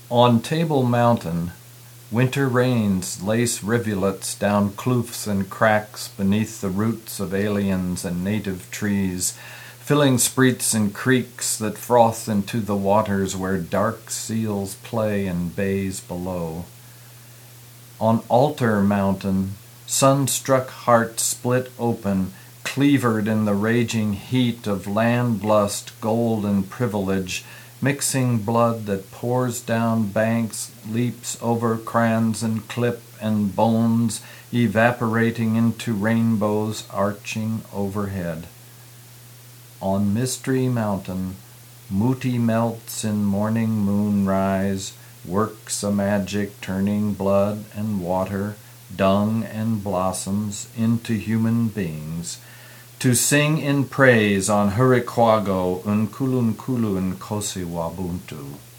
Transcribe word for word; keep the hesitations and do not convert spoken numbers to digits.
On Table Mountain, winter rains lace rivulets down kloofs and cracks beneath the roots of aliens and native trees, filling spreets and creeks that froth into the waters where dark seals play in bays below. On Altar Mountain, sun-struck hearts split open, cleavered in the raging heat of land-lust, gold and privilege, mixing blood that pours down banks, leaps over crans and clip and bones, evaporating into rainbows arching overhead. On Mystery Mountain, Muti melts in morning moonrise, works a magic turning blood and water, dung and blossoms into human beings, to sing in praise on Hurikwago Unkulunkulu Nkosi Wabuntu.